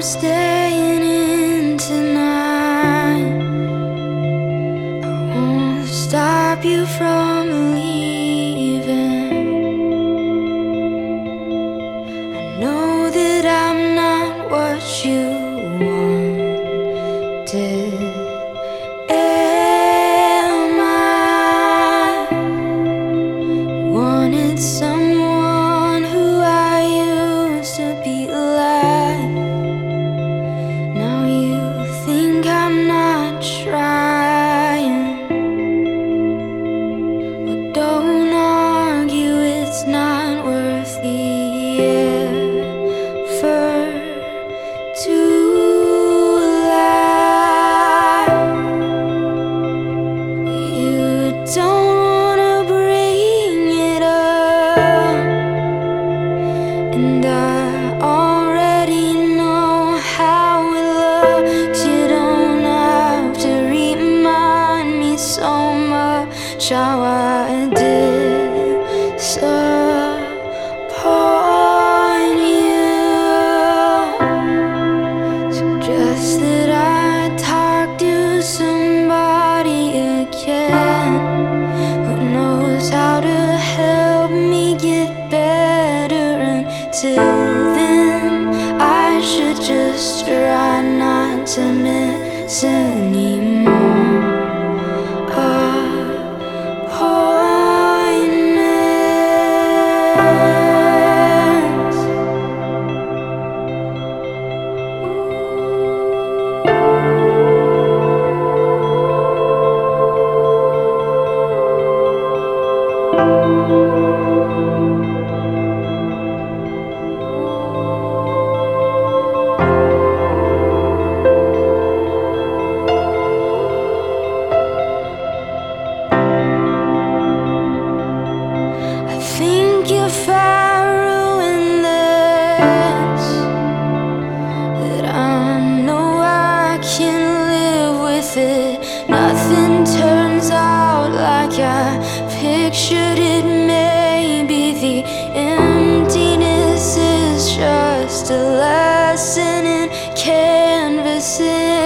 I'm staying in tonight. I won't stop you from leaving. I know that I'm not what you wanted. Am I wanted someone who I used to be like? Now you think I'm not trying. Well, don't argue, it's not worth the effort to lie. You don't wanna bring it up, and I already know how it looks. You don't have to remind me so much how I disappoint you. Suggest that I talk to somebody again who knows how to help me get better. Until then, I should just try not to miss anymore appointments. I think if I ruin this, that I know I can live with it. Nothing turns out like I pictured it. Maybe the emptiness is just a lesson in canvassing.